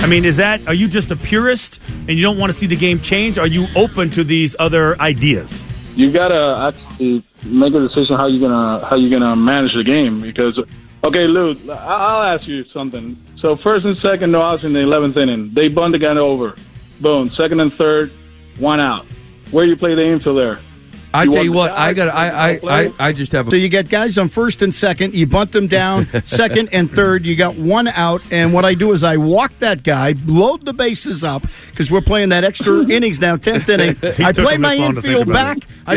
mean, are you just a purist and you don't want to see the game change? Are you open to these other ideas? You gotta actually make a decision how you're gonna manage the game. Because, okay, Lou, I'll ask you something. So first and second, no outs in the 11th inning. They bunt the guy over. Boom. Second and third, 1 out. Where you play the infield there? I tell you what, I just have a... So you get guys on first and second, you bunt them down, second and third, you got 1 out, and what I do is I walk that guy, load the bases up, because we're playing that extra innings now, 10th inning. I play my infield back,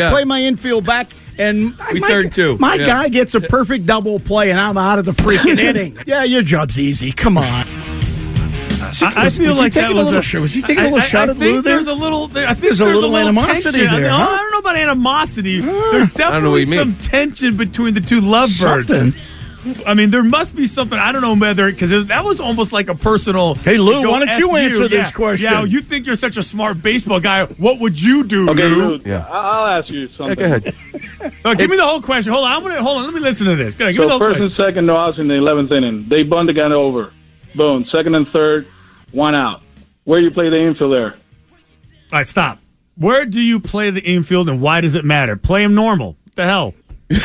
and my guy gets a perfect double play, and I'm out of the freaking inning. Yeah, your job's easy. Come on. I feel like that was he taking a little shot at Lou there? I think there's a little animosity tension there. I don't know about animosity. There's definitely some tension between the two lovebirds. I mean, there must be something. I don't know whether, because that was almost like a personal. Hey, Lou, why don't you answer this question? Yeah, you think you're such a smart baseball guy. What would you do, okay, Lou? Yeah. I'll ask you something. Yeah, go ahead. Give me the whole question. Hold on. Let me listen to this. Go ahead, give me the whole first question. and second, no outs in the 11th inning. They bunt the guy over. Boom. Second and third, 1 out. Where you play the infield there? All right, stop. Where do you play the infield, and why does it matter? Play him normal. What the hell?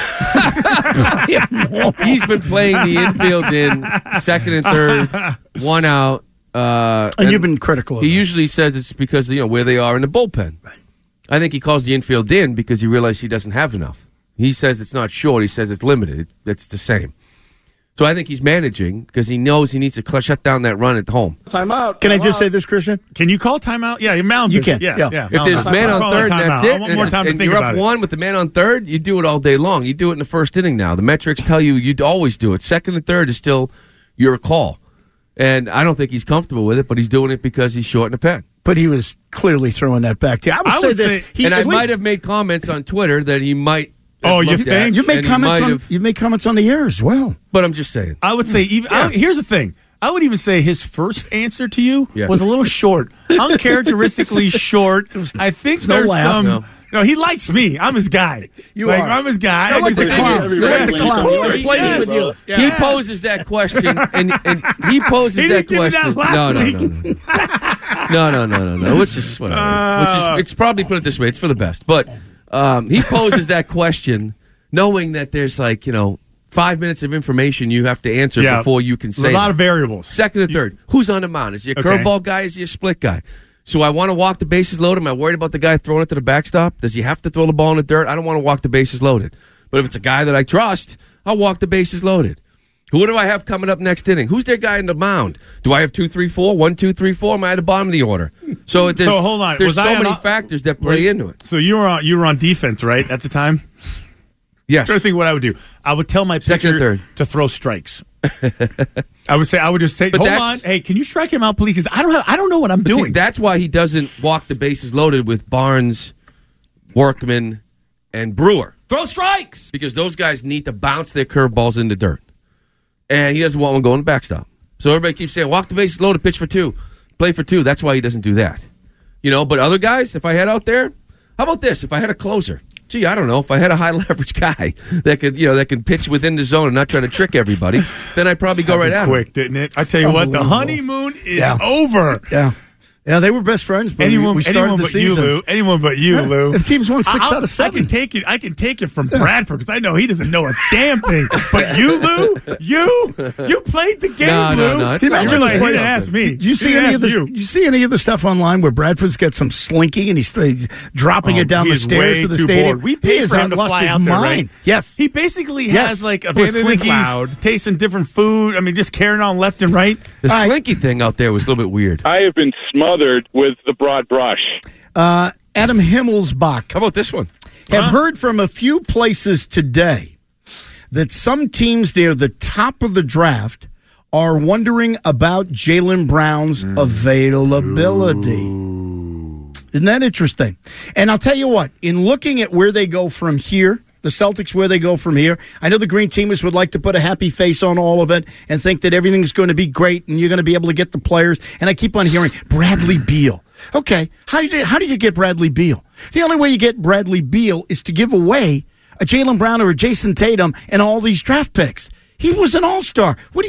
He's been playing the infield in second and third, 1 out. And you've been critical of He him. usually says it's because where they are in the bullpen. Right. I think he calls the infield in because he realized he doesn't have enough. He says it's not short. He says it's limited. It's the same. So I think he's managing because he knows he needs to shut down that run at home. Timeout. Can I just say this, Christian? Can you call timeout? Yeah, you can. Yeah. If there's a man on third, that's it. I want more time to and think you're about up it. 1 with the man on third, you do it all day long. You do it in the first inning now. The metrics tell you you'd always do it. Second and third is still your call. And I don't think he's comfortable with it, but he's doing it because he's short in the pen. But he was clearly throwing that back to you. I would say this. I might have made comments on Twitter that he might. Oh, you think? You've made comments on the air as well. But I'm just saying. I would say here's the thing. I would even say his first answer to you was a little short, uncharacteristically short. I think there's some. No, he likes me. I'm his guy. I'm his guy. I like the clown. He poses that question, and he poses that question. No. Which is whatever. It's probably, put it this way, it's for the best. But he poses that question knowing that there's 5 minutes of information you have to answer before you can say a lot of variables. Second and third. Who's on the mound? Is he a curveball guy? Is he a split guy? So I want to walk the bases loaded. Am I worried about the guy throwing it to the backstop? Does he have to throw the ball in the dirt? I don't want to walk the bases loaded. But if it's a guy that I trust, I'll walk the bases loaded. Who do I have coming up next inning? Who's their guy in the mound? Do I have 2, 3, 4? 1, 2, 3, 4? Am I at the bottom of the order? So hold on. There's so many factors that play into it. So you were on defense, right, at the time? Yes. I'm trying to think what I would do. I would tell my pitcher to throw strikes. I would just say, hold on. Hey, can you strike him out, please? Because I don't know what I'm doing. See, that's why he doesn't walk the bases loaded with Barnes, Workman, and Brewer. Throw strikes! Because those guys need to bounce their curveballs in the dirt. And he doesn't want one going to backstop. So everybody keeps saying, walk the bases loaded, pitch for 2, play for 2. That's why he doesn't do that. But other guys, if I had out there, how about this? If I had a closer, I don't know. If I had a high leverage guy that could pitch within the zone and not try to trick everybody, then I'd probably go right at him. Quick, didn't it? I tell you what, the honeymoon is over. Yeah, they were best friends. But we started the season. Anyone but you, Lou. The team's won 6 out of 7. I can take it from Bradford because I know he doesn't know a damn thing. But you, Lou, you played the game, Lou. No, he didn't ask me. Did you see any of the stuff online where Bradford's got some slinky and he's dropping it down the stairs to the stadium? We paid for him to fly out there, right? Yes. He basically has a slinkies, tasting different food. I mean, just carrying on left and right. The slinky thing out there was a little bit weird. I have been smothered with the broad brush. Adam Himmelsbach. How about this one? Have heard from a few places today that some teams near the top of the draft are wondering about Jaylen Brown's availability. Isn't that interesting? And I'll tell you what, in looking at where they go from here, the Celtics, where they go from here, I know the Green Teamers would like to put a happy face on all of it and think that everything's going to be great and you're going to be able to get the players. And I keep on hearing Bradley Beal. Okay, how do you get Bradley Beal? The only way you get Bradley Beal is to give away a Jaylen Brown or a Jason Tatum and all these draft picks. He was an all-star.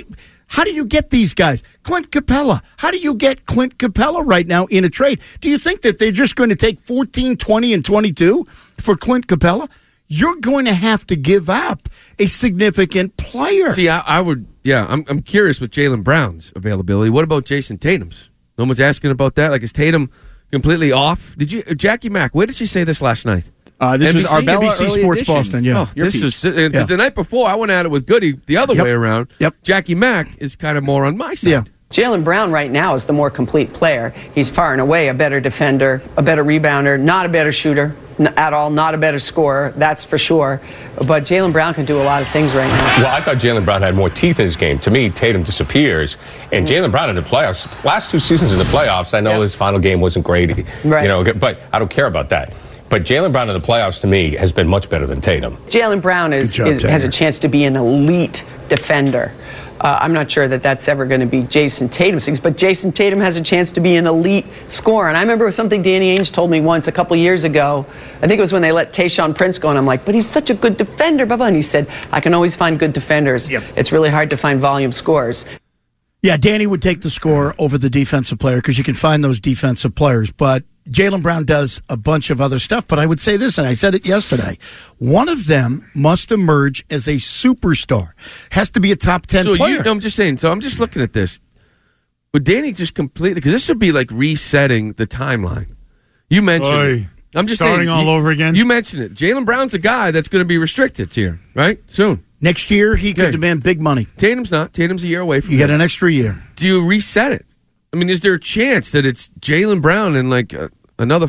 How do you get these guys? Clint Capella. How do you get Clint Capella right now in a trade? Do you think that they're just going to take 14, 20, and 22 for Clint Capella? You're going to have to give up a significant player. See, I would, I'm curious with Jaylen Brown's availability. What about Jason Tatum's? No one's asking about that. Like, is Tatum completely off? Jackie Mack, where did she say this last night? This was Arbella NBC Sports edition. Boston, yeah. Oh, this was because the night before I went at it with Goody the other way around. Yep. Jackie Mack is kind of more on my side. Yeah. Jaylen Brown right now is the more complete player. He's far and away a better defender, a better rebounder, not a better shooter at all, not a better scorer, that's for sure. But Jaylen Brown can do a lot of things right now. Well, I thought Jaylen Brown had more teeth in his game. To me, Tatum disappears. And Jaylen Brown in the playoffs, last 2 seasons in the playoffs, I know his final game wasn't great, right. But I don't care about that. But Jaylen Brown in the playoffs, to me, has been much better than Tatum. Jaylen Brown has a chance to be an elite defender. I'm not sure that that's ever going to be Jason Tatum's things, but Jason Tatum has a chance to be an elite scorer. And I remember something Danny Ainge told me once a couple years ago. I think it was when they let Tayshaun Prince go, and I'm like, but he's such a good defender, blah, blah. And he said, I can always find good defenders. Yep. It's really hard to find volume scores. Yeah, Danny would take the score over the defensive player because you can find those defensive players. But Jaylen Brown does a bunch of other stuff. But I would say this, and I said it yesterday, one of them must emerge as a superstar. Has to be a top 10 player. I'm just saying, so I'm just looking at this. Would Danny just completely, because this would be like resetting the timeline. You mentioned it. I'm just starting saying, all over again. You mentioned it. Jaylen Brown's a guy that's going to be restricted here, right? Soon. Next year, he could demand big money. Tatum's not. Tatum's a year away from You get an extra year. Do you reset it? I mean, is there a chance that it's Jaylen Brown and like another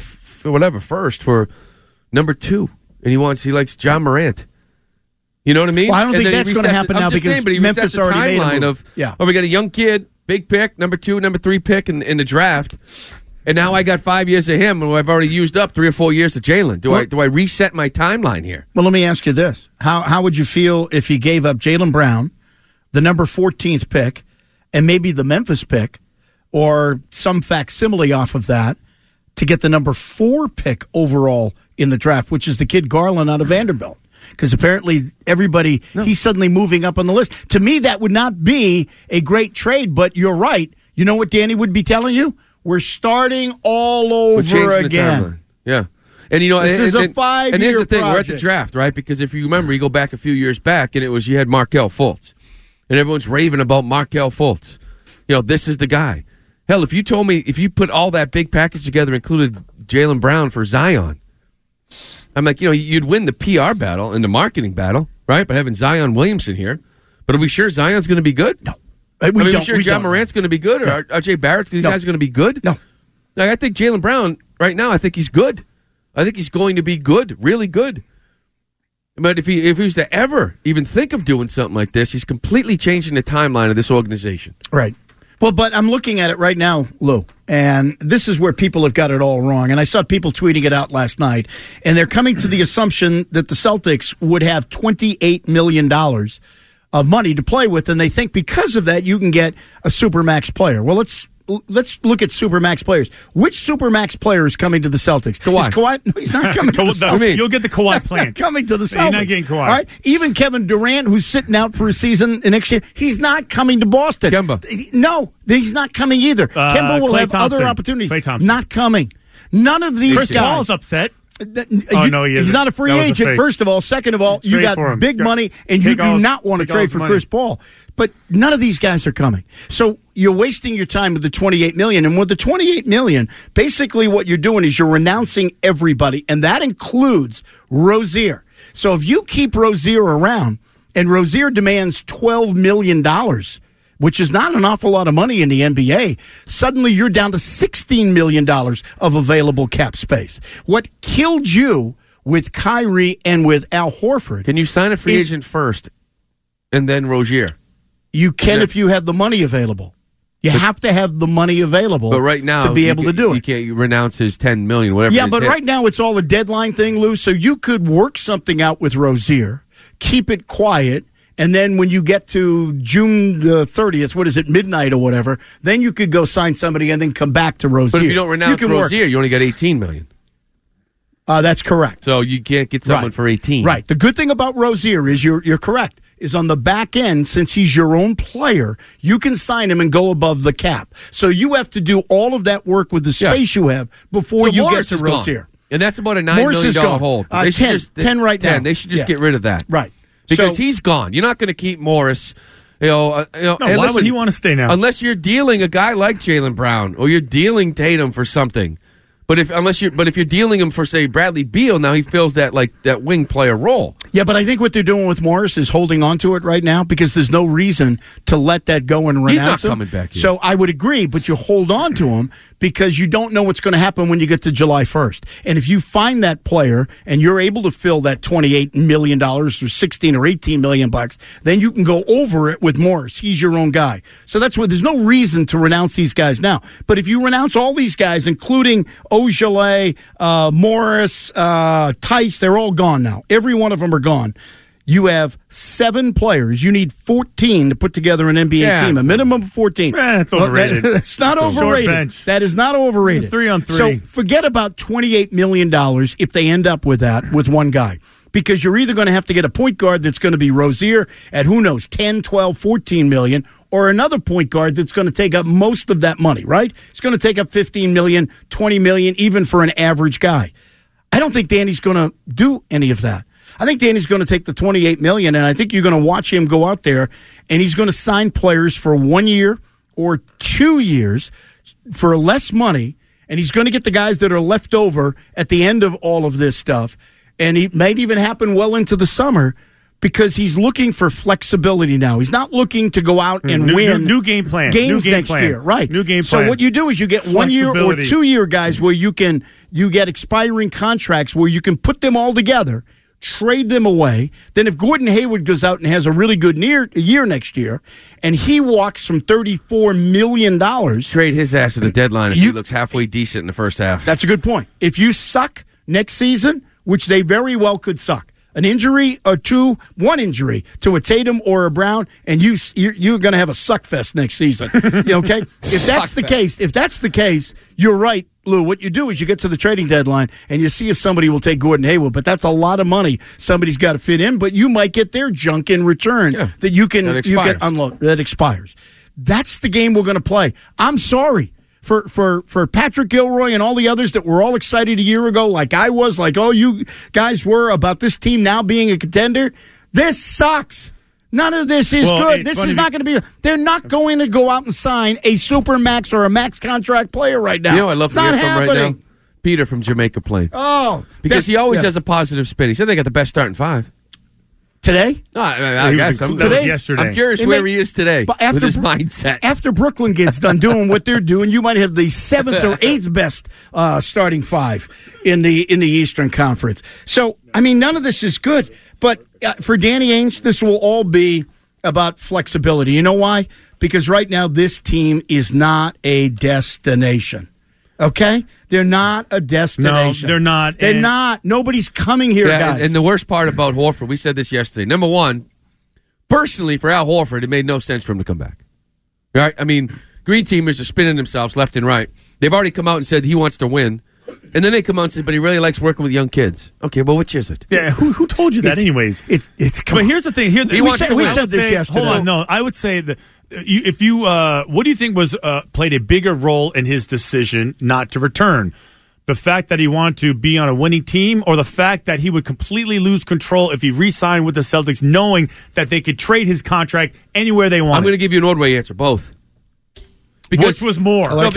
first for number 2, and he likes John Morant? You know what I mean? Well, I don't think that's going to happen now because Memphis already made a move. We got a young kid, big pick, number 2, number 3 pick in the draft, and now I got 5 years of him, and I've already used up 3 or 4 years of Jaylen. Do I reset my timeline here? Well, let me ask you this: How would you feel if you gave up Jaylen Brown, the number 14th pick, and maybe the Memphis pick, or some facsimile off of that, to get the number 4 pick overall in the draft, which is the kid Garland out of Vanderbilt? Because apparently he's suddenly moving up on the list. To me, that would not be a great trade, but you're right. You know what Danny would be telling you? We're starting all over again. Yeah. And this is a 5-year project. And here's the thing, we're at the draft, right? Because if you remember, you go back a few years back, and you had Markelle Fultz. And everyone's raving about Markelle Fultz. This is the guy. Hell, if you told me, if you put all that big package together, included Jaylen Brown for Zion, I'm like, you'd win the PR battle and the marketing battle, right? By having Zion Williamson here. But are we sure Zion's going to be good? No. Are we sure John Morant's going to be good? Or R.J. Barrett's these guys are going to be good? No. Like, I think Jaylen Brown, right now, I think he's good. I think he's going to be good, really good. But if he was to ever even think of doing something like this, he's completely changing the timeline of this organization. Right. Well, but I'm looking at it right now, Lou, and this is where people have got it all wrong. And I saw people tweeting it out last night, and they're coming to the assumption that the Celtics would have $28 million of money to play with, and they think because of that you can get a Supermax player. Well, let's look at Supermax players. Which Supermax player is coming to the Celtics? Kawhi. Is Kawhi? No, he's not coming to the Celtics. You'll get the Kawhi plan. Coming to the Celtics. You're not getting Kawhi. All right? Even Kevin Durant, who's sitting out for a season next year, he's not coming to Boston. Kemba. No, he's not coming either. Kemba will have other opportunities. Klay Thompson. Not coming. None of these Chris guys. Paul's upset. No, he isn't. He's not a free agent, first of all. Second of all, you got big money, and you do not want to trade for Chris Paul. But none of these guys are coming. So you're wasting your time with the $28 million. And with the $28 million, basically what you're doing is you're renouncing everybody, and that includes Rozier. So if you keep Rozier around, and Rozier demands $12 million, which is not an awful lot of money in the NBA, suddenly you're down to $16 million of available cap space. What killed you with Kyrie and with Al Horford... Can you sign a free agent first and then Rozier? You can if you have the money available. You have to have the money available right now, to be able to do it. You can't renounce his $10 million, whatever. Yeah, but right now it's all a deadline thing, Lou, so you could work something out with Rozier, keep it quiet, and then when you get to June the 30th, what is it, midnight or whatever, then you could go sign somebody and then come back to Rozier. But if you don't renounce Rozier, you only got $18 million. That's correct. So you can't get someone for 18. Right. The good thing about Rozier is you're correct. is on the back end, since he's your own player, you can sign him and go above the cap. So you have to do all of that work with the space you have before you Morris get to Rozier. And that's about a $9 million hold. They 10 right now. They should just get rid of that. Right. Because he's gone. You're not going to keep Morris. No, why would he want to stay now? Unless you're dealing a guy like Jaylen Brown or you're dealing Tatum for something. But if you're dealing him for, say, Bradley Beal, now he fills that wing player role. Yeah, but I think what they're doing with Morris is holding on to it right now because there's no reason to let that go and renounce him. He's not coming back here. So I would agree, but you hold on to him because you don't know what's going to happen when you get to July 1st. And if you find that player and you're able to fill that $28 million or $16 or $18 million, then you can go over it with Morris. He's your own guy. So that's what. There's no reason to renounce these guys now. But if you renounce all these guys, including Ogilvy, Morris, Tice, they're all gone now. Every one of them are gone. You have 7 players. You need 14 to put together an NBA team. A minimum of 14. It's overrated. It's not overrated. That is not overrated. 3-on-3. So forget about $28 million if they end up with that with one guy. Because you're either going to have to get a point guard that's going to be Rozier at, who knows, 10, 12, 14 million, or another point guard that's going to take up most of that money, right? It's going to take up 15 million, 20 million, even for an average guy. I don't think Danny's going to do any of that. I think Danny's going to take the $28 million, and I think you're going to watch him go out there, and he's going to sign players for 1 year or 2 years for less money, and he's going to get the guys that are left over at the end of all of this stuff. And it might even happen well into the summer because he's looking for flexibility now. He's not looking to go out and win new game plan. Games new game next plan. year. Right. New game plan. So what you do is you get 1 year or 2 year guys where you get expiring contracts where you can put them all together, trade them away. Then if Gordon Hayward goes out and has a really good year next year, and he walks from $34 million. Trade his ass at the deadline if he looks halfway decent in the first half. That's a good point. If you suck next season, which they very well could suck, an injury or one injury to a Tatum or a Brown, and you're going to have a suck fest next season. Okay? If that's the case, you're right, Lou. What you do is you get to the trading deadline and you see if somebody will take Gordon Hayward, but that's a lot of money somebody's got to fit in, but you might get their junk in return that you can unload that expires. That's the game we're going to play. I'm sorry. For Patrick Gilroy and all the others that were all excited a year ago, like I was, like, oh, you guys were, about this team now being a contender, this sucks. None of this is good. This is not going to be. They're not going to go out and sign a super max or a max contract player right now. You know, I love to hear from right now. Peter from Jamaica Plain. Oh, because he always has a positive spin. He said they got the best starting 5. Today? No, I guess. Yesterday. I'm curious where he is today with his mindset. After Brooklyn gets done doing what they're doing, you might have the 7th or 8th best starting 5 in the Eastern Conference. So, I mean, none of this is good. But for Danny Ainge, this will all be about flexibility. You know why? Because right now this team is not a destination. Okay? They're not a destination. No, they're not. They're not. Nobody's coming here, guys. And the worst part about Horford, we said this yesterday. Number one, personally, for Al Horford, it made no sense for him to come back. Right? I mean, green teamers are spinning themselves left and right. They've already come out and said he wants to win. And then they come out and say, but he really likes working with young kids. Okay, well, which is it? Yeah, who told you that anyways? It's But here's the thing. We said this yesterday. Hold on, no. I would say that what do you think was played a bigger role in his decision not to return? The fact that he wanted to be on a winning team, or the fact that he would completely lose control if he re-signed with the Celtics, knowing that they could trade his contract anywhere they wanted? I'm going to give you an Ordway answer, both. Which was more? Well,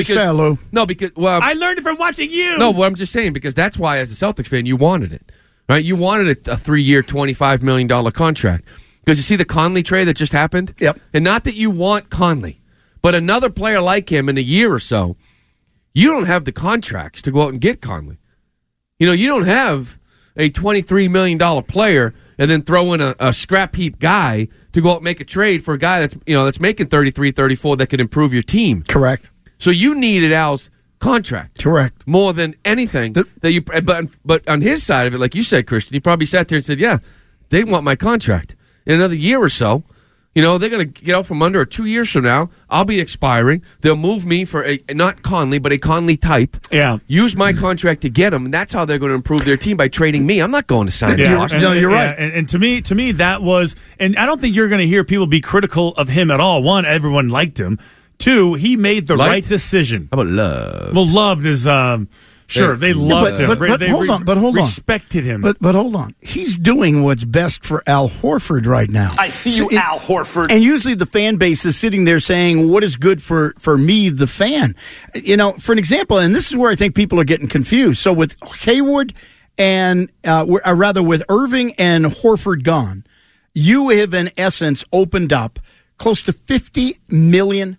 I learned it from watching you. No, what I'm just saying, because that's why, as a Celtics fan, you wanted it. Right? You wanted a 3-year, $25 million contract. Because you see the Conley trade that just happened? Yep. And not that you want Conley, but another player like him in a year or so, you don't have the contracts to go out and get Conley. You know, you don't have a $23 million player and then throw in a scrap heap guy to go out and make a trade for a guy that's making 33, 34 that could improve your team. Correct. So you needed Al's contract. Correct. More than anything but on his side of it, like you said, Christian, he probably sat there and said, yeah, they want my contract. In another year or so, You know, they're going to get out from under 2 years from now. I'll be expiring. They'll move me for not Conley, but a Conley type. Yeah. Use my contract to get him, and that's how they're going to improve their team, by trading me. I'm not going to sign him. No, you're right. And to me, that was, and I don't think you're going to hear people be critical of him at all. One, everyone liked him. Two, he made the right decision. How about love? Well, loved is, sure, they loved him. But hold on. Respected him. But hold on. He's doing what's best for Al Horford right now. I see you, Al Horford. And usually the fan base is sitting there saying, what is good for me, the fan? You know, for an example, and this is where I think people are getting confused. So with Hayward and, rather with Irving and Horford gone, you have in essence opened up close to $50 million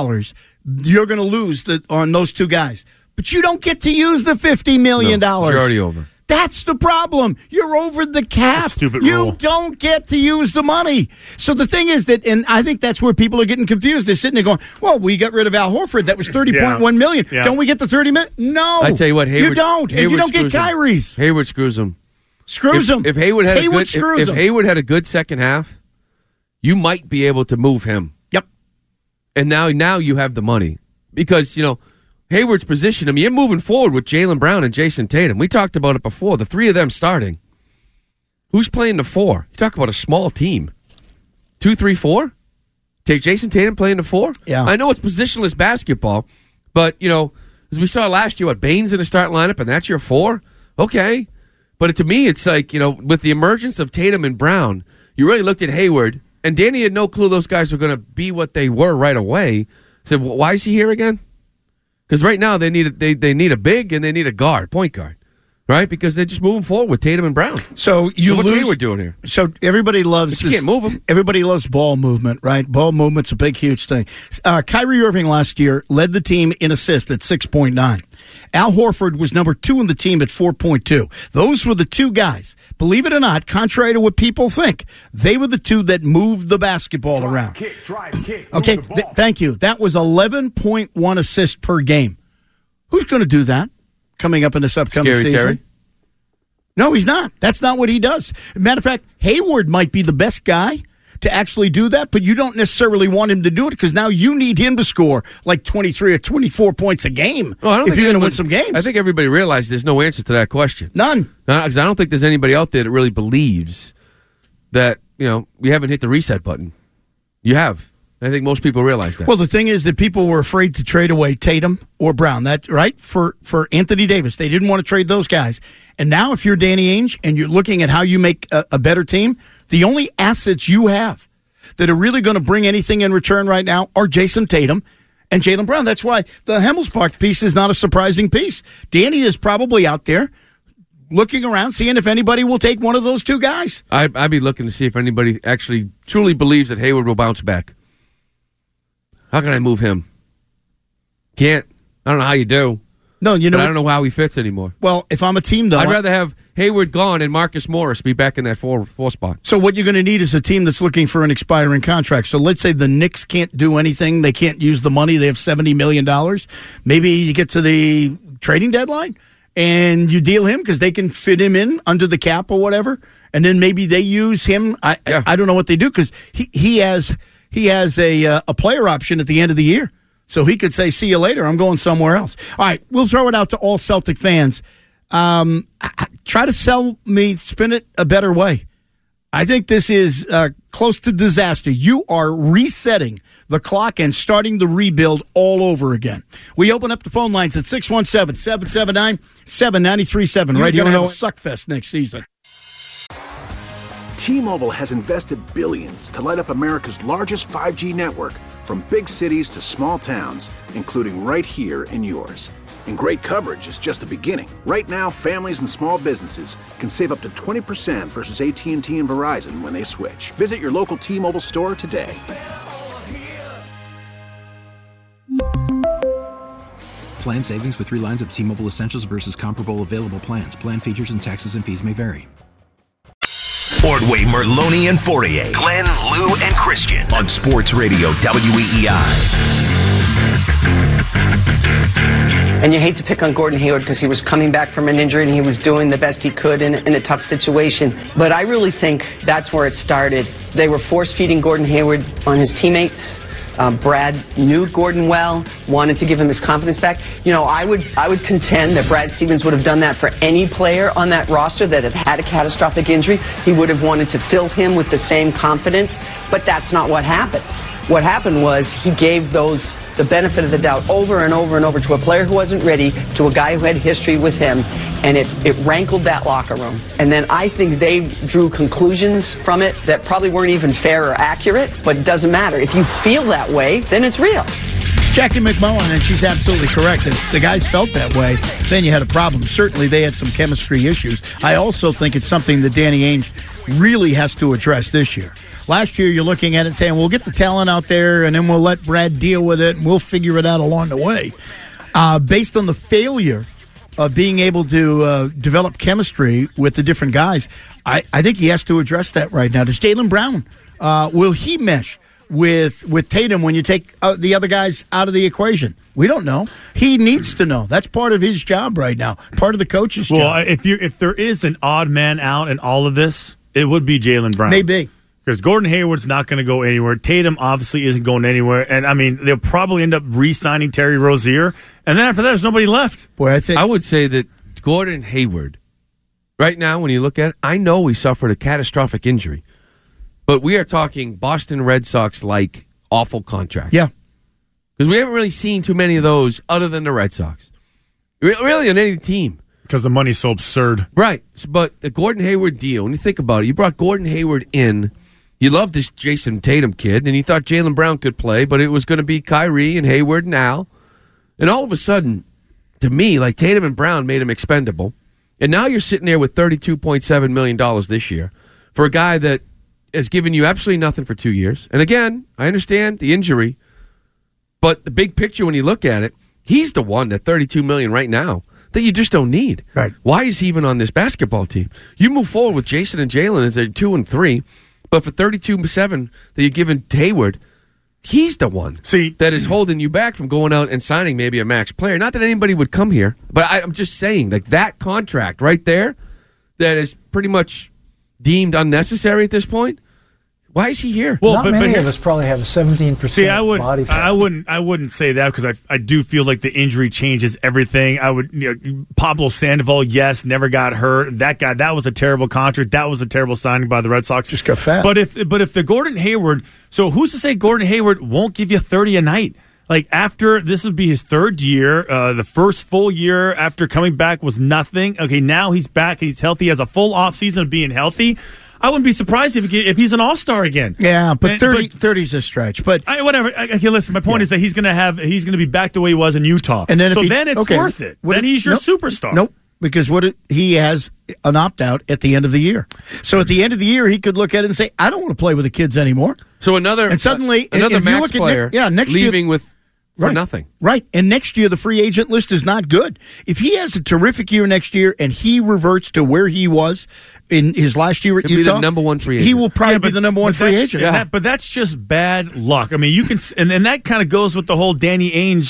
you're going to lose on those two guys. But you don't get to use the $50 million. No, you're already over. That's the problem. You're over the cap. Stupid you rule. don't get to use the money. So the thing is that, and I think that's where people are getting confused. They're sitting there going, well, we got rid of Al Horford. That was $30.1 million. Yeah. Don't we get the $30 million? No. I tell you what, Hayward, you don't. And you don't get Kyrie's. Hayward screws him. Screws him. If Hayward had screws him. If Hayward had a good second half, you might be able to move him. Yep. And now you have the money. Because, you know, Hayward's position, I mean, you're moving forward with Jaylen Brown and Jason Tatum. We talked about it before. The three of them starting. Who's playing the four? You talk about a small team. 2, 3, 4? Take Jason Tatum playing the four? Yeah. I know it's positionless basketball, but, you know, as we saw last year, Bane's in the start lineup, and that's your four? Okay. But to me, it's like, you know, with the emergence of Tatum and Brown, you really looked at Hayward, and Danny had no clue those guys were going to be what they were right away. Said, well, why is he here again? Because right now they need a big and they need a point guard, right? Because they're just moving forward with Tatum and Brown. So what's Hayward doing here? So everybody loves this. You can't move him. Everybody loves ball movement, right? Ball movement's a big, huge thing. Kyrie Irving last year led the team in assists at 6.9. Al Horford was number 2 in the team at 4.2. Those were the two guys. Believe it or not, contrary to what people think, they were the two that moved the basketball around. Drive, kick. Okay, thank you. That was 11.1 assists per game. Who's going to do that coming up in this upcoming season? Terry? No, he's not. That's not what he does. Matter of fact, Hayward might be the best guy to actually do that, but you don't necessarily want him to do it because now you need him to score like 23 or 24 points a game if you're going to win some games. I think everybody realizes there's no answer to that question. None. Because I don't think there's anybody out there that really believes that, you know, we haven't hit the reset button. You have. I think most people realize that. Well, the thing is that people were afraid to trade away Tatum or Brown. That's right, for Anthony Davis. They didn't want to trade those guys. And now if you're Danny Ainge and you're looking at how you make a better team, the only assets you have that are really going to bring anything in return right now are Jason Tatum and Jaylen Brown. That's why the Hemmelspark piece is not a surprising piece. Danny is probably out there looking around, seeing if anybody will take one of those two guys. I'd be looking to see if anybody actually truly believes that Hayward will bounce back. How can I move him? Can't. I don't know how you do. No, you know, I don't know how he fits anymore. Well, if I'm a team, though, I'd rather have Hayward gone and Marcus Morris be back in that four spot. So what you're going to need is a team that's looking for an expiring contract. So let's say the Knicks can't do anything. They can't use the money. They have $70 million. Maybe you get to the trading deadline and you deal him because they can fit him in under the cap or whatever. And then maybe they use him. I don't know what they do because he has a player option at the end of the year. So he could say, see you later. I'm going somewhere else. All right, we'll throw it out to all Celtic fans. Try to spin it a better way. I think this is close to disaster. You are resetting the clock and starting the rebuild all over again. We open up the phone lines at 617-779-7937. Right here on Suckfest next season. T-Mobile has invested billions to light up America's largest 5G network, from big cities to small towns, including right here in yours. And great coverage is just the beginning. Right now, families and small businesses can save up to 20% versus AT&T and Verizon when they switch. Visit your local T-Mobile store today. Plan savings with 3 lines of T-Mobile Essentials versus comparable available plans. Plan features and taxes and fees may vary. Ordway, Merloni, and Fourier. Glenn, Lou, and Christian on Sports Radio WEEI. And you hate to pick on Gordon Hayward because he was coming back from an injury and he was doing the best he could in a tough situation. But I really think that's where it started. They were force-feeding Gordon Hayward on his teammates. Brad knew Gordon well, wanted to give him his confidence back. You know, I would contend that Brad Stevens would have done that for any player on that roster that had a catastrophic injury. He would have wanted to fill him with the same confidence, but that's not what happened. What happened was he gave those the benefit of the doubt over and over and over to a player who wasn't ready, to a guy who had history with him, and it rankled that locker room. And then I think they drew conclusions from it that probably weren't even fair or accurate, but it doesn't matter. If you feel that way, then it's real. Jackie McMullen, and she's absolutely correct. If the guys felt that way, then you had a problem. Certainly they had some chemistry issues. I also think it's something that Danny Ainge really has to address this year. Last year, you're looking at it saying, we'll get the talent out there, and then we'll let Brad deal with it, and we'll figure it out along the way. Based on the failure of being able to develop chemistry with the different guys, I think he has to address that right now. Does Jaylen Brown, will he mesh with Tatum when you take the other guys out of the equation? We don't know. He needs to know. That's part of his job right now, part of the coach's job. Well, if there is an odd man out in all of this, it would be Jaylen Brown. Maybe. Because Gordon Hayward's not going to go anywhere. Tatum obviously isn't going anywhere. And, I mean, they'll probably end up re-signing Terry Rozier. And then after that, there's nobody left. Boy, I would say that Gordon Hayward, right now, when you look at it, I know he suffered a catastrophic injury. But we are talking Boston Red Sox-like awful contract. Yeah. Because we haven't really seen too many of those other than the Red Sox. Really on any team. Because the money's so absurd. Right. But the Gordon Hayward deal, when you think about it, you brought Gordon Hayward in. You love this Jason Tatum kid, and you thought Jaylen Brown could play, but it was going to be Kyrie and Hayward and Al. And all of a sudden, to me, like Tatum and Brown made him expendable. And now you're sitting there with $32.7 million this year for a guy that has given you absolutely nothing for 2 years. And again, I understand the injury, but the big picture when you look at it, he's the one that $32 million right now that you just don't need. Right. Why is he even on this basketball team? You move forward with Jason and Jaylen as they're 2 and 3. But for $32.7 that you're giving Hayward, he's the one that is holding you back from going out and signing maybe a max player. Not that anybody would come here, but I'm just saying, like that contract right there that is pretty much deemed unnecessary at this point. Why is he here? Well, Not many of us probably have a 17% body fat. I wouldn't say that because I do feel like the injury changes everything. Pablo Sandoval, yes, never got hurt. That guy, that was a terrible contract. That was a terrible signing by the Red Sox. Just got fat. But if the Gordon Hayward, so who's to say Gordon Hayward won't give you 30 a night? Like after this would be his third year, the first full year after coming back was nothing. Okay, now he's back. He's healthy. He has a full off season of being healthy. I wouldn't be surprised if he's an all-star again. Yeah, but 30's a stretch. But whatever. Okay, listen. My point is that he's going to be back the way he was in Utah. And then then it's worth it. Then he's your superstar. Nope. Because he has an opt-out at the end of the year. So at the end of the year, he could look at it and say, "I don't want to play with the kids anymore." So another max player next leaving year, for nothing. Right. And next year, the free agent list is not good. If he has a terrific year next year and he reverts to where he was in his last year at Utah, be the number one free agent. He will probably be the number one free agent. Yeah. But that's just bad luck. I mean, you can, and that kind of goes with the whole Danny Ainge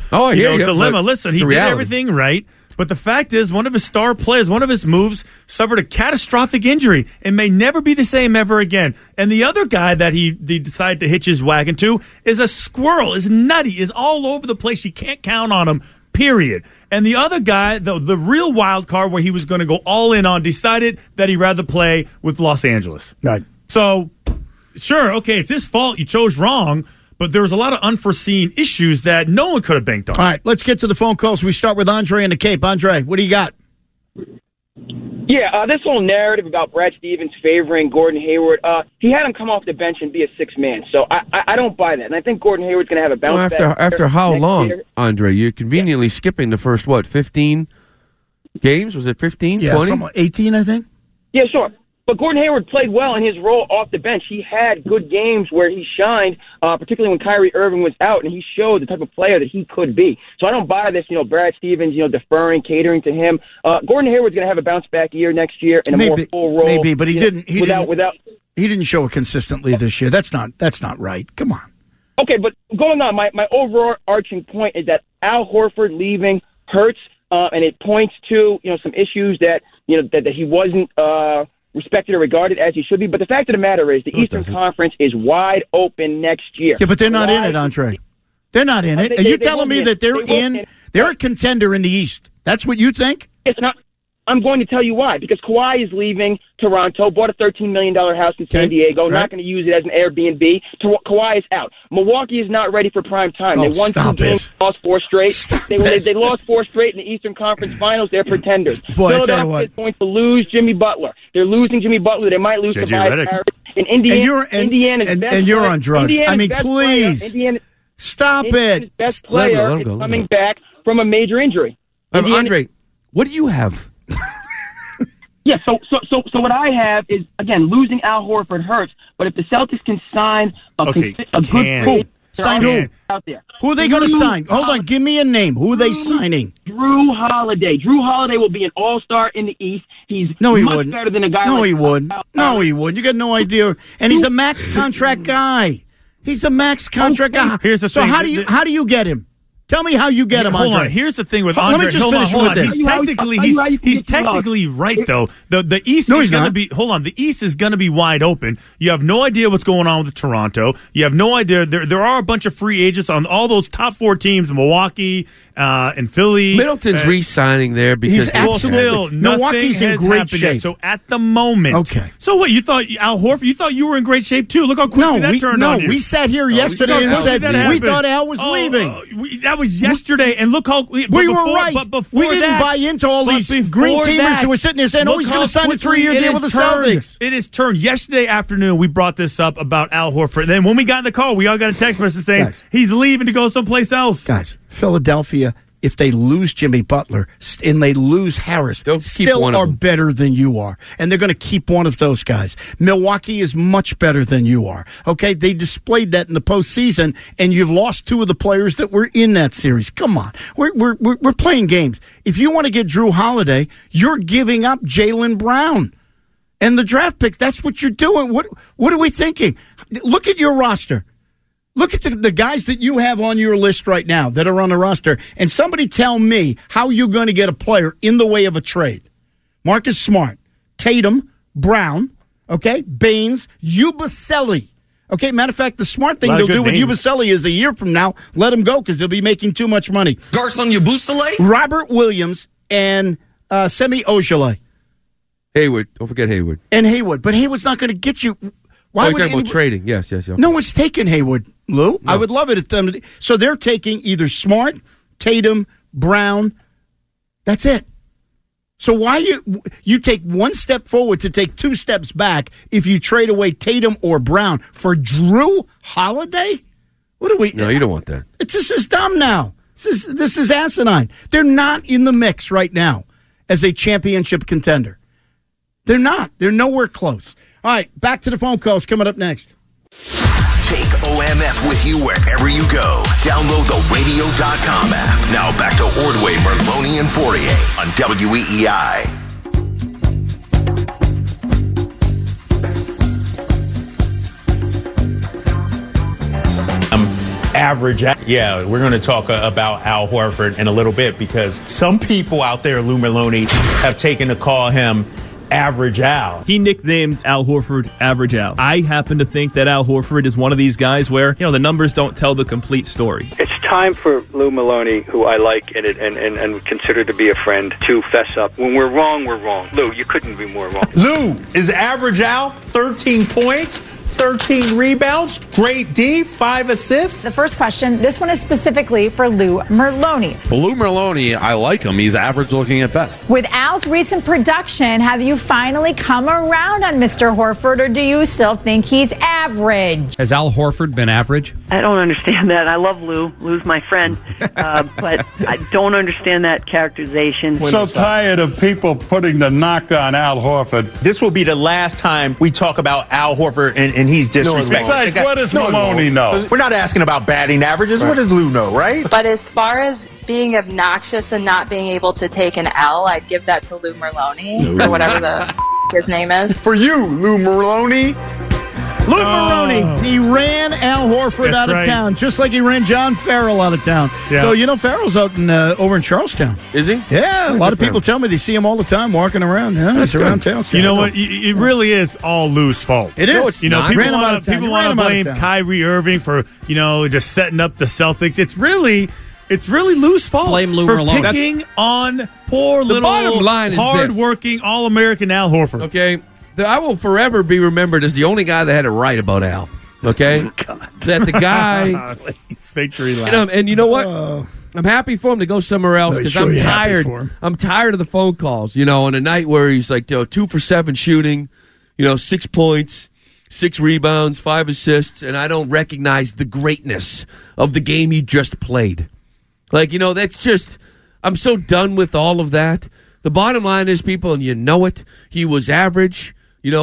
dilemma. Listen, he did everything right. But the fact is, one of his star players, one of his moves, suffered a catastrophic injury and may never be the same ever again. And the other guy that he decided to hitch his wagon to is a squirrel, is nutty, is all over the place. You can't count on him, period. And the other guy, the real wild card where he was going to go all in on, decided that he'd rather play with Los Angeles. Right. So, sure, okay, it's his fault. You chose wrong. But there was a lot of unforeseen issues that no one could have banked on. All right, let's get to the phone calls. We start with Andre in the Cape. Andre, what do you got? Yeah, this whole narrative about Brad Stevens favoring Gordon Hayward, he had him come off the bench and be a sixth man. So I don't buy that. And I think Gordon Hayward's going to have a bounce back. After how long, Andre? You're conveniently skipping the first, 15 games? Was it 15, 20? 18, I think. Yeah, sure. But Gordon Hayward played well in his role off the bench. He had good games where he shined, particularly when Kyrie Irving was out, and he showed the type of player that he could be. So I don't buy this, Brad Stevens, deferring, catering to him. Gordon Hayward's going to have a bounce-back year next year in a more full role. Maybe, but he didn't show it consistently this year. That's not right. Come on. Okay, but going on, my overarching point is that Al Horford leaving hurts, and it points to some issues that that he wasn't respected or regarded as he should be. But the fact of the matter is, the Eastern Conference is wide open next year. Yeah, but they're not in it, Andre. They're not in it. Are you telling me that they're in? They're a contender in the East. That's what you think? It's not. I'm going to tell you why. Because Kawhi is leaving Toronto, bought a $13 million house in San Diego, not going to use it as an Airbnb. Kawhi is out. Milwaukee is not ready for prime time. They won 2 games, lost 4 straight. They lost 4 straight in the Eastern Conference Finals. They're pretenders. Philadelphia is going to lose Jimmy Butler. They're losing Jimmy Butler. They might lose Tobias Harris. In Indiana, and you're on drugs. Indiana's I mean, please. Stop it. Best player is coming back from a major injury. Andre, what do you have? Yeah, so what I have is, again, losing Al Horford hurts, but if the Celtics can sign a good sign who? Out there. Who are they going to sign? Hold on, give me a name. Who are they signing? Drew Holiday. Drew Holiday will be an all-star in the East. He's much better than a guy he wouldn't. No, he wouldn't. You got no idea. And he's a max contract guy. He's a max contract guy. Here's the thing. So how do you get him? Tell me how you get him, Andre. Hold on. Here's the thing with Andre. Let me just finish with this. He's technically right, though. The East is going to be. Hold on. The East is going to be wide open. You have no idea what's going on with Toronto. You have no idea. There are a bunch of free agents on all those top 4 teams: Milwaukee and Philly. Middleton's re-signing there because Milwaukee's in great shape. Yet. So at the moment, okay. So what? You thought Al Horford? You thought you were in great shape too? Look how quickly that turned on you. We sat here yesterday and said we thought Al was leaving. That was yesterday, and look how we were right. But before we didn't buy into all these green teamers who were sitting there saying, "Oh, he's going to sign a 3-year deal with the Celtics." It is turned. Yesterday afternoon, we brought this up about Al Horford. And then when we got in the car, we all got a text message saying he's leaving to go someplace else. Guys, Philadelphia, if they lose Jimmy Butler and they lose Harris, still are better than you are. And they're going to keep one of those guys. Milwaukee is much better than you are. Okay? They displayed that in the postseason, and you've lost 2 of the players that were in that series. Come on. We're playing games. If you want to get Drew Holiday, you're giving up Jaylen Brown. And the draft picks, that's what you're doing. What are we thinking? Look at your roster. Look at the guys that you have on your list right now that are on the roster, and somebody tell me how you're going to get a player in the way of a trade. Marcus Smart, Tatum, Brown, okay, Baines, Yabusele. Okay, matter of fact, the smart thing they'll do with Yabusele is a year from now, let him go because they'll be making too much money. Garson Yabusele? Robert Williams and Semi Ojeleye. Hayward. Don't forget Hayward. And Hayward. But Hayward's not going to get you. Why would talking about trading? Yes. No one's taking Hayward, Lou. No. I would love it if them. So they're taking either Smart, Tatum, Brown. That's it. So why you take 1 step forward to take 2 steps back if you trade away Tatum or Brown for Drew Holiday? What are we? No, you don't want that. This is dumb now. This is asinine. They're not in the mix right now as a championship contender. They're not. They're nowhere close. All right, back to the phone calls coming up next. Take OMF with you wherever you go. Download the radio.com app. Now back to Ordway, Merloni, and Fourier on WEEI. Average. Yeah, we're going to talk about Al Horford in a little bit because some people out there, Lou Merloni, have taken to call him Average Al. He nicknamed Al Horford Average Al. I happen to think that Al Horford is one of these guys where, the numbers don't tell the complete story. It's time for Lou Merloni, who I like and consider to be a friend, to fess up. When we're wrong, we're wrong. Lou, you couldn't be more wrong. Lou, is Average Al 13 points? 13 rebounds, great D, 5 assists. The first question, this one is specifically for Lou Merloni. Well, Lou Merloni, I like him. He's average looking at best. With Al's recent production, have you finally come around on Mr. Horford, or do you still think he's average? Has Al Horford been average? I don't understand that. I love Lou. Lou's my friend. But I don't understand that characterization. So tired of people putting the knock on Al Horford. This will be the last time we talk about Al Horford and he's disrespectful. Besides, what does Maloney know? We're not asking about batting averages. Right. What does Lou know, right? But as far as being obnoxious and not being able to take an L, I'd give that to Lou Merloni, or whatever his name is. For you, Lou Merloni. Lou Merloni, he ran Al Al Horford out of town, just like he ran John Farrell out of town. Yeah. So, you know, Farrell's out in over in Charlestown. Is he? Yeah, a lot of people tell me they see him all the time walking around. Yeah, he's around town. You know what? It really is all Lou's fault. It is. You know, people want to blame Kyrie Irving for, you know, just setting up the Celtics. It's really Lou's fault. Blame Lou for Merlone. picking on poor The little bottom line is hard-working All-American Al Horford. Okay, I will forever be remembered as the only guy that had it right about Al. Okay, that the guy. Victory lap. And you know what? I'm happy for him to go somewhere else because I'm tired. I'm tired of the phone calls. You know, on a night where he's like, 2 for 7 shooting, 6 points, 6 rebounds, 5 assists, and I don't recognize the greatness of the game he just played. Like, that's just. I'm so done with all of that. The bottom line is, people, and you know it. He was average.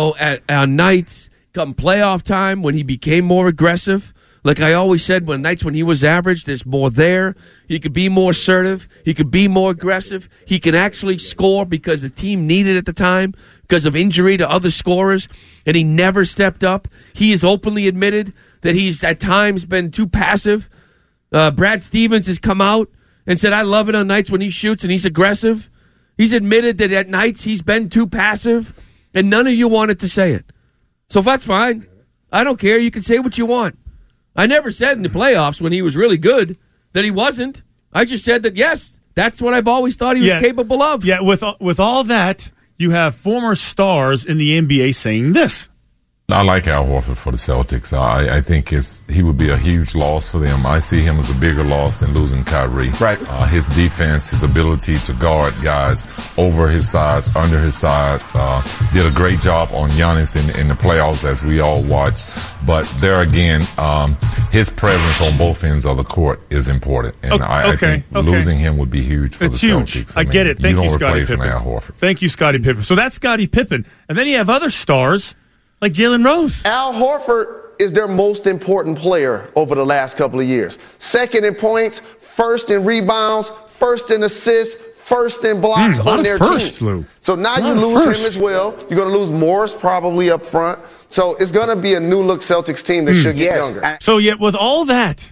On nights. Come playoff time when he became more aggressive, like I always said, when nights when he was average, there's more there. He could be more assertive. He could be more aggressive. He can actually score because the team needed it at the time because of injury to other scorers, and he never stepped up. He has openly admitted that he's at times been too passive. Brad Stevens has come out and said, I love it on nights when he shoots and he's aggressive. He's admitted that at nights he's been too passive, and none of you wanted to say it. So that's fine. I don't care. You can say what you want. I never said in the playoffs when he was really good that he wasn't. I just said that, yes, that's what I've always thought he was capable of. Yeah, with all that, you have former stars in the NBA saying this. I like Al Horford for the Celtics. I think he would be a huge loss for them. I see him as a bigger loss than losing Kyrie. Right. His defense, his ability to guard guys over his size, under his size, did a great job on Giannis in the playoffs as we all watch. But there again, his presence on both ends of the court is important. And I think losing him would be huge for the Celtics. I get it. Thank you, Scottie Pippen. Al Horford. Thank you, Scottie Pippen. So that's Scottie Pippen. And then you have other stars like Jalen Rose. Al Horford is their most important player over the last couple of years. Second in points, first in rebounds, first in assists, first in blocks on their team. Lou. So now you lose him as well. You're going to lose Morris probably up front. So it's going to be a new-look Celtics team that should get younger. So yet with all that,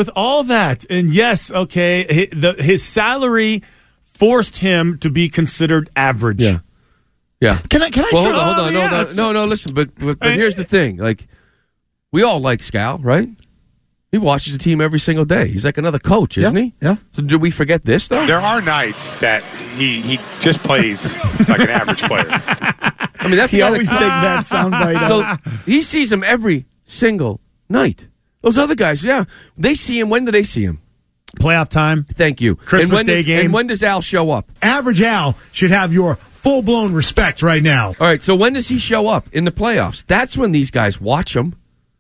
and yes, okay, his salary forced him to be considered average. Yeah. Yeah. Can I? Well, hold on. No. Listen, but here's the thing. Like, we all like Scal, right? He watches the team every single day. He's like another coach, isn't he? Yeah. So did we forget this though? There are nights that he just plays like an average player. I mean, that's he always takes that soundbite. So he sees him every single night. Those other guys, they see him. When do they see him? Playoff time. Thank you. Christmas Day game. And when does Al show up? Average Al should have your full-blown respect right now. All right, so when does he show up in the playoffs? That's when these guys watch him.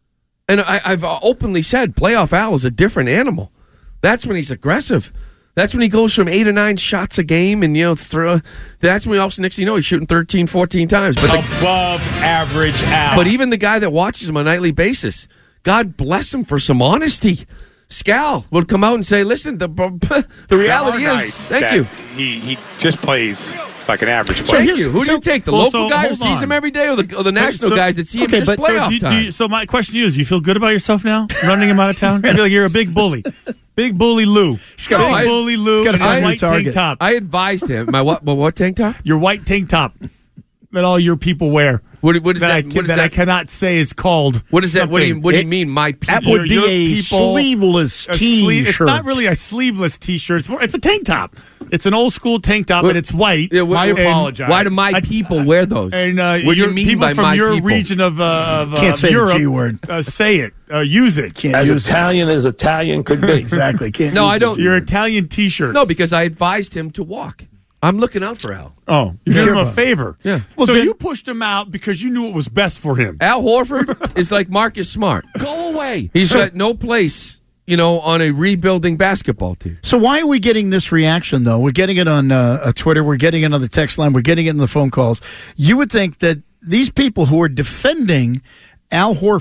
And I've openly said playoff Al is a different animal. That's when he's aggressive. That's when he goes from 8 or 9 shots a game, and that's when also next thing you know he's shooting 13, 14 times. But above average Al. But even the guy that watches him on a nightly basis, God bless him for some honesty. Scal would come out and say, "Listen, the reality is, thank you." He just plays like an average player. Thank you. Who do you take? The local guy who sees him every day, or the national guys that see him just playoff time? So my question to you is: do you feel good about yourself now, running him out of town? I feel like you're a big bully. Big bully Lou. Big bully Lou. Got a white tank top. I advised him. My what tank top? Your white tank top that all your people wear. What is that? That I cannot say is called. What is that? What do you mean, my people? That would be a sleeveless T-shirt. It's not really a sleeveless T-shirt. It's a tank top. It's an old school tank top, and it's white. I apologize. Why do my people wear those? And what do you mean people by from my your people? region of can't say Europe, the G word. Say it. Use it. Can't as use Italian it. as Italian could be. Exactly. Can't no, use I don't. Your Italian T-shirt. No, because I advised him to walk. I'm looking out for Al. Oh, you did him a favor. Yeah. Well, so you pushed him out because you knew it was best for him. Al Horford is like Marcus Smart. Go away. He's got no place, on a rebuilding basketball team. So why are we getting this reaction, though? We're getting it on Twitter. We're getting it on the text line. We're getting it in the phone calls. You would think that these people who are defending Al Horford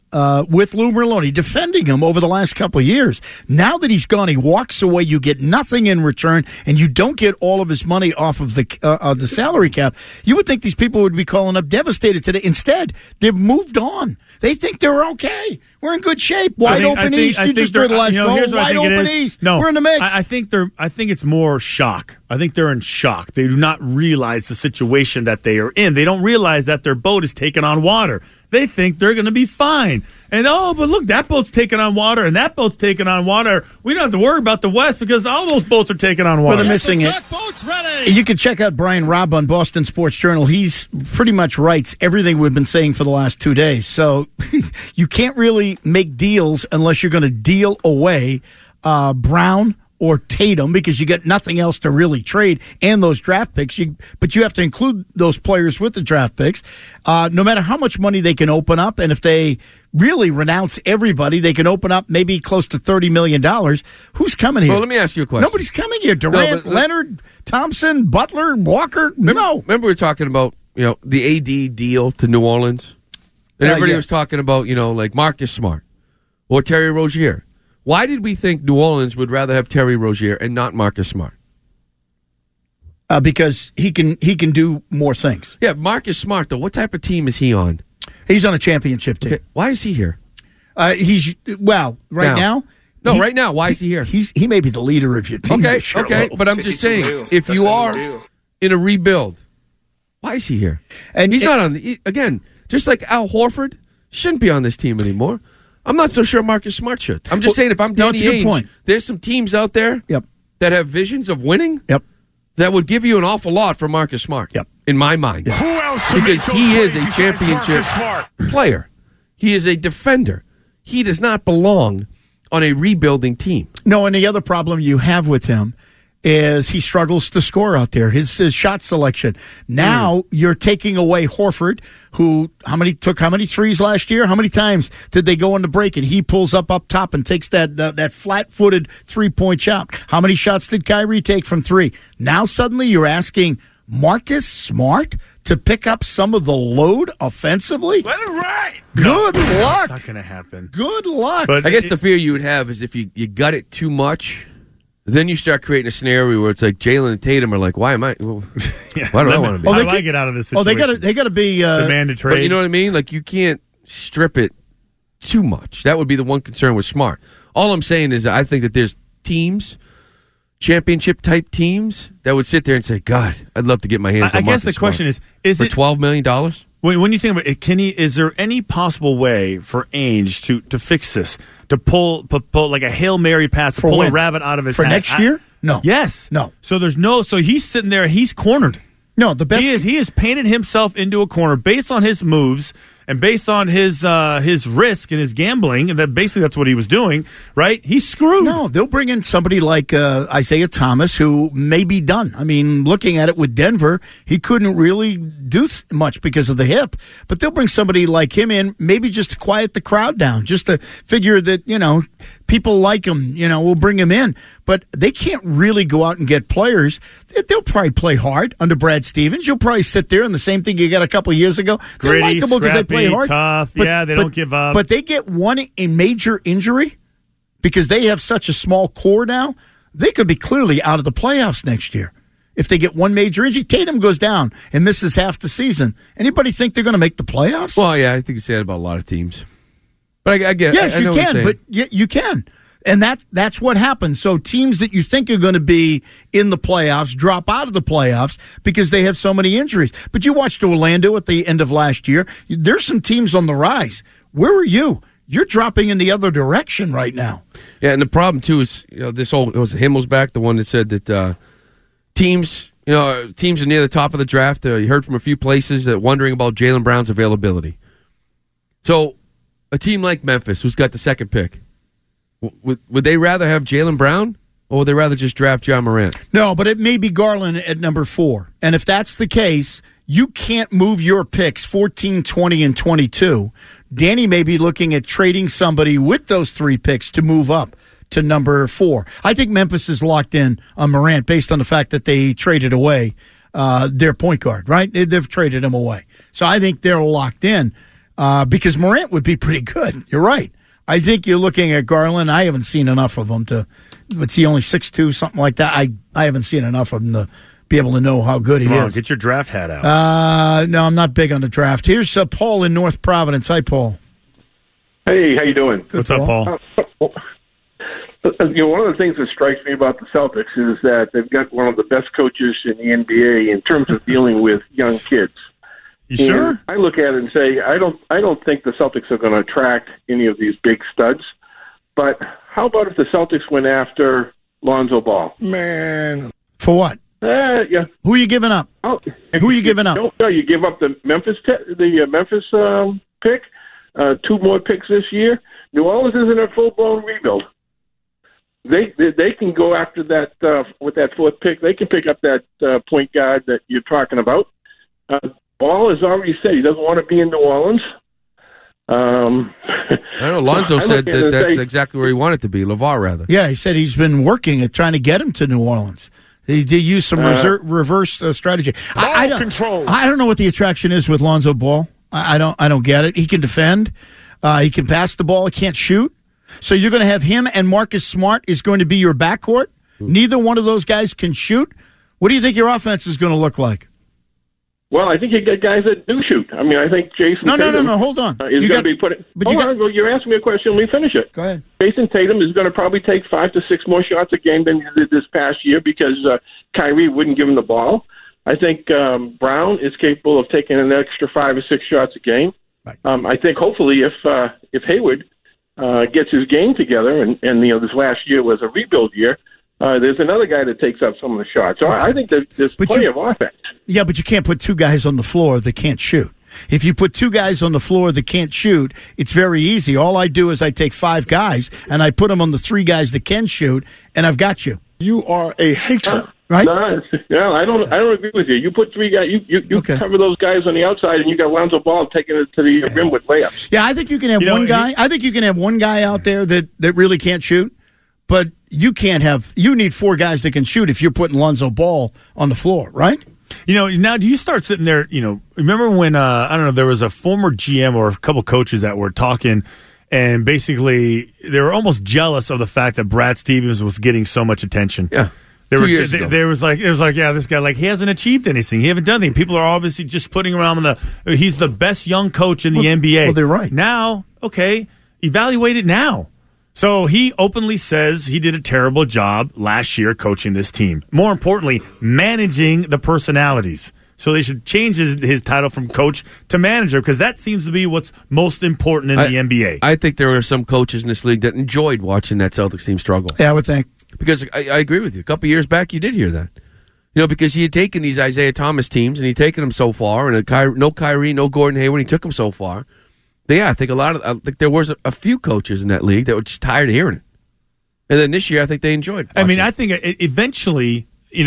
with Lou Merloni, defending him over the last couple of years. Now that he's gone, he walks away. You get nothing in return, and you don't get all of his money off of the salary cap. You would think these people would be calling up devastated today. Instead, they've moved on. They think they're okay. We're in good shape. Wide open East. You just heard the last goal. Wide open East. No, we're in the mix. I think it's more shock. I think they're in shock. They do not realize the situation that they are in. They don't realize that their boat is taking on water. They think they're going to be fine. And, but look, that boat's taking on water, and that boat's taking on water. We don't have to worry about the West because all those boats are taking on water. Well, they're missing it. You can check out Brian Robb on Boston Sports Journal. He's pretty much writes everything we've been saying for the last 2 days. So you can't really make deals unless you're going to deal away Brown or Tatum because you get nothing else to really trade and those draft picks. But you have to include those players with the draft picks. No matter how much money they can open up, and if they really renounce everybody, they can open up maybe close to $30 million. Who's coming here? Well, let me ask you a question. Nobody's coming here. Durant, Leonard, Thompson, Butler, Walker. Remember we were talking about the AD deal to New Orleans? And everybody was talking about, like Marcus Smart or Terry Rozier. Why did we think New Orleans would rather have Terry Rozier and not Marcus Smart? Because he can do more things. Yeah, Marcus Smart, though, what type of team is he on? He's on a championship team. Okay. Why is he here? Right now? No, right now. Why is he here? He may be the leader of your team. Okay, but I'm just saying, if you are in a rebuild, why is he here? And he's not on again, just like Al Horford, shouldn't be on this team anymore. I'm not so sure Marcus Smart should. I'm just saying if I'm Danny Ainge, there's some teams out there that have visions of winning that would give you an awful lot for Marcus Smart, in my mind. Who else? Because he is a championship player. He is a defender. He does not belong on a rebuilding team. No, and the other problem you have with him is he struggles to score out there. His shot selection. Now you're taking away Horford, who took how many threes last year? How many times did they go on the break and he pulls up top and takes that flat-footed 3-point shot? How many shots did Kyrie take from three? Now suddenly you're asking Marcus Smart to pick up some of the load offensively? Let it ride. Good luck. It's not going to happen. Good luck. But I guess the fear you would have is if you gut it too much, then you start creating a scenario where it's like Jalen and Tatum are like, why do I want to be? How do I get out of this situation? They got to be demand a trade. But you know what I mean? Like you can't strip it too much. That would be the one concern with Smart. All I'm saying is I think that there's teams, championship type teams, that would sit there and say, God, I'd love to get my hands on Marcus Smart. I guess the question is for $12 million? When you think about it, is there any possible way for Ainge to fix this? To pull like a Hail Mary pass, to pull a rabbit out of his hat? For next year? No. Yes. No. So so he's sitting there, he's cornered. No, the best. He has painted himself into a corner based on his moves and based on his risk and his gambling, and basically that's what he was doing, right? He's screwed. No, they'll bring in somebody like Isaiah Thomas, who may be done. I mean, looking at it with Denver, he couldn't really do much because of the hip. But they'll bring somebody like him in, maybe just to quiet the crowd down, just to figure that, people like him, we'll bring him in. But they can't really go out and get players. They'll probably play hard under Brad Stevens. You'll probably sit there and the same thing you got a couple of years ago. They're likable because they play hard. Tough. They don't give up. But they get a major injury because they have such a small core now. They could be clearly out of the playoffs next year. If they get one major injury, Tatum goes down and misses half the season. Anybody think they're going to make the playoffs? Well, yeah, I think you say that about a lot of teams. But I get it. Yes, you can. But you can. And that's what happens. So teams that you think are going to be in the playoffs drop out of the playoffs because they have so many injuries. But you watched Orlando at the end of last year. There's some teams on the rise. Where are you? You're dropping in the other direction right now. Yeah, and the problem, too, is this whole – it was Himmelsbach, the one that said that teams are near the top of the draft. You heard from a few places that wondering about Jaylen Brown's availability. So a team like Memphis, who's got the second pick, would they rather have Jaylen Brown or would they rather just draft John Morant? No, but it may be Garland at number 4. And if that's the case, you can't move your picks 14, 20, and 22. Danny may be looking at trading somebody with those 3 picks to move up to number 4. I think Memphis is locked in on Morant based on the fact that they traded away their point guard, right? They've traded him away. So I think they're locked in. because Morant would be pretty good. You're right. I think you're looking at Garland. I haven't seen enough of him to. What's he, only 6'2", something like that? I haven't seen enough of him to be able to know how good he is. Get your draft hat out. No, I'm not big on the draft. Here's Paul in North Providence. Hi, Paul. Hey, how you doing? What's up, Paul? One of the things that strikes me about the Celtics is that they've got one of the best coaches in the NBA in terms of dealing with young kids. You sure? And I look at it and say, I don't think the Celtics are going to attract any of these big studs. But how about if the Celtics went after Lonzo Ball? Man, for what? Yeah. Who are you giving up? Who are you giving up? No, you give up the Memphis pick, 2 more picks this year. New Orleans isn't a full-blown rebuild. They can go after that with that 4th pick. They can pick up that point guard that you're talking about. Ball has already said he doesn't want to be in New Orleans. I know Lonzo said that's exactly where he wanted to be. LeVar, rather. Yeah, he said he's been working at trying to get him to New Orleans. He did use some reverse strategy. I don't know what the attraction is with Lonzo Ball. I don't get it. He can defend. He can pass the ball. He can't shoot. So you're going to have him and Marcus Smart is going to be your backcourt. Neither one of those guys can shoot. What do you think your offense is going to look like? Well, I think you get guys that do shoot. I mean, I think Jason Tatum No, hold on. Is going to be putting... Well, you're asking me a question. Let me finish it. Go ahead. Jason Tatum is going to probably take 5 to 6 more shots a game than he did this past year because Kyrie wouldn't give him the ball. I think Brown is capable of taking an extra 5 or 6 shots a game. Right. I think hopefully if Hayward gets his game together, and this last year was a rebuild year, there's another guy that takes up some of the shots. So I think there's plenty of offense. Yeah, but you can't put 2 guys on the floor that can't shoot. If you put 2 guys on the floor that can't shoot, it's very easy. All I do is I take 5 guys, and I put them on the 3 guys that can shoot, and I've got you. You are a hater. Right? No, I don't agree with you. You put 3 guys. You cover those guys on the outside, and you got Lonzo Ball taking it to the rim with layups. Yeah, I think you can have one guy. I think you can have one guy out there that really can't shoot, but you can't have. You need 4 guys that can shoot if you're putting Lonzo Ball on the floor, right? Now do you start sitting there? Remember when I don't know, there was a former GM or a couple coaches that were talking. And basically, they were almost jealous of the fact that Brad Stevens was getting so much attention. Yeah. It was like, yeah, this guy, he hasn't achieved anything. He hasn't done anything. People are obviously just putting around he's the best young coach in the NBA. Well, they're right. Now, okay, evaluate it now. So he openly says he did a terrible job last year coaching this team. More importantly, managing the personalities. So they should change his title from coach to manager because that seems to be what's most important in the NBA. I think there are some coaches in this league that enjoyed watching that Celtics team struggle. Yeah, I would think. Because I agree with you. A couple years back, you did hear that. Because he had taken these Isaiah Thomas teams and he'd taken them so far, and no Kyrie, no Gordon Hayward, he took them so far. I think there was a few coaches in that league that were just tired of hearing it. And then this year, I think they enjoyed watching. I mean, I think eventually...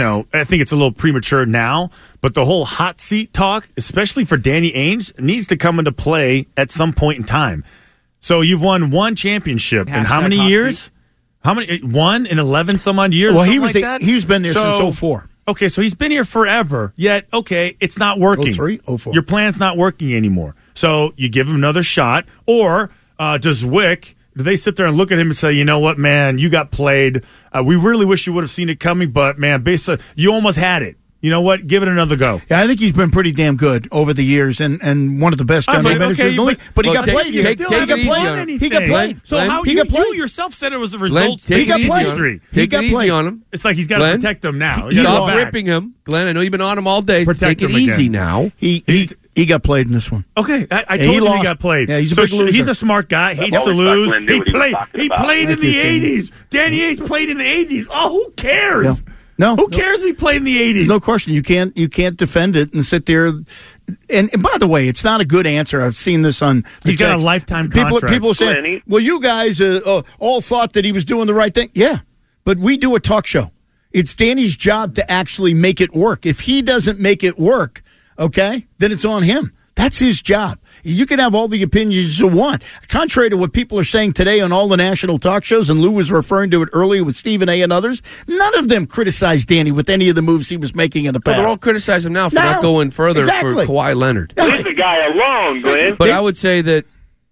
I think it's a little premature now, but the whole hot seat talk, especially for Danny Ainge, needs to come into play at some point in time. So you've won 1 championship in how many years? Seat? How many? 1 in 11 some odd years? Well, he's been there since 2004. Okay, so he's been here forever. Yet, okay, it's not working. 2003, 2004. Your plan's not working anymore. So you give him another shot, or does Wick? Do they sit there and look at him and say, you know what, man, you got played. We really wish you would have seen it coming, but, man, basically, you almost had it. You know what? Give it another go. Yeah, I think he's been pretty damn good over the years and one of the best general managers in the league. But he got played. He got played. So how you yourself said it was a result. He got played. Take it easy on him. It's like he's got to protect him now. Stop ripping him. Glenn, I know you've been on him all day. Take it easy now. He got played in this one. Okay, I told you he got played. Yeah, he's a big loser. He's a smart guy. Hates to lose. He played in the 80s. Danny Ainge played in the 80s. Oh, who cares? Yeah. No, who cares if he played in the 80s? No question. You can't defend it and sit there. And by the way, it's not a good answer. I've seen this on. He's got a lifetime contract. People say, well, you guys all thought that he was doing the right thing. Yeah, but we do a talk show. It's Danny's job to actually make it work. If he doesn't make it work, okay, then it's on him. That's his job. You can have all the opinions you want. Contrary to what people are saying today on all the national talk shows, and Lou was referring to it earlier with Stephen A. and others, none of them criticized Danny with any of the moves he was making in the past. They're all criticizing him now for not going further for Kawhi Leonard. Leave the guy alone, Glenn. But I would say that,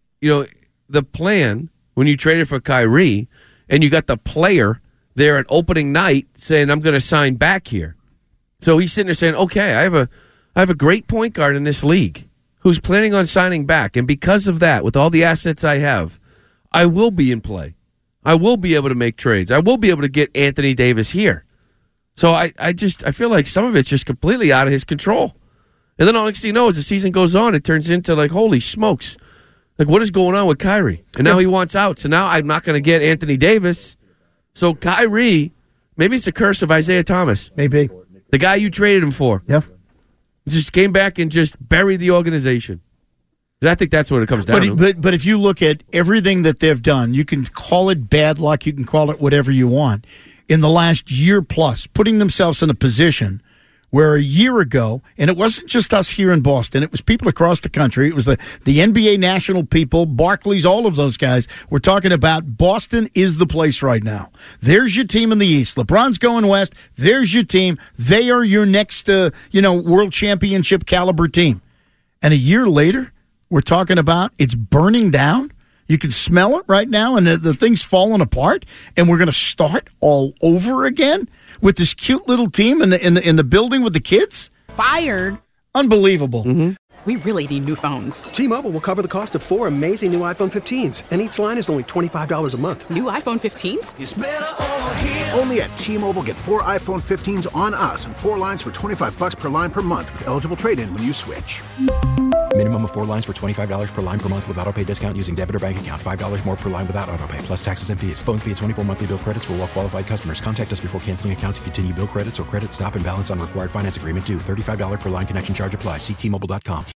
the plan, when you traded for Kyrie, and you got the player there at opening night saying, I'm going to sign back here. So he's sitting there saying, okay, I have a great point guard in this league who's planning on signing back. And because of that, with all the assets I have, I will be in play. I will be able to make trades. I will be able to get Anthony Davis here. So I feel like some of it's just completely out of his control. And then all next thing you know, as the season goes on, it turns into like, holy smokes. Like, what is going on with Kyrie? And now he wants out. So now I'm not going to get Anthony Davis. So Kyrie, maybe it's a curse of Isaiah Thomas. Maybe. The guy you traded him for. Yeah. Just came back and just buried the organization. I think that's what it comes down to. But if you look at everything that they've done, you can call it bad luck, you can call it whatever you want. In the last year plus, putting themselves in a position where a year ago, and it wasn't just us here in Boston, it was people across the country, it was the NBA national people, Barclays, all of those guys, were talking about Boston is the place right now. There's your team in the East. LeBron's going west. There's your team. They are your next, world championship caliber team. And a year later, we're talking about it's burning down. You can smell it right now, and the thing's falling apart, and we're going to start all over again with this cute little team in the building with the kids? Fired. Unbelievable. Mm-hmm. We really need new phones. T-Mobile will cover the cost of 4 amazing new iPhone 15s, and each line is only $25 a month. New iPhone 15s? It's better over here. Only at T-Mobile, get 4 iPhone 15s on us and 4 lines for $25 per line per month with eligible trade-in when you switch. Minimum of 4 lines for $25 per line per month with autopay discount using debit or bank account. $5 more per line without autopay, plus taxes and fees. Phone fee at 24 monthly bill credits for well-qualified customers. Contact us before canceling account to continue bill credits or credit stop and balance on required finance agreement due. $35 per line connection charge applies. See T-Mobile.com.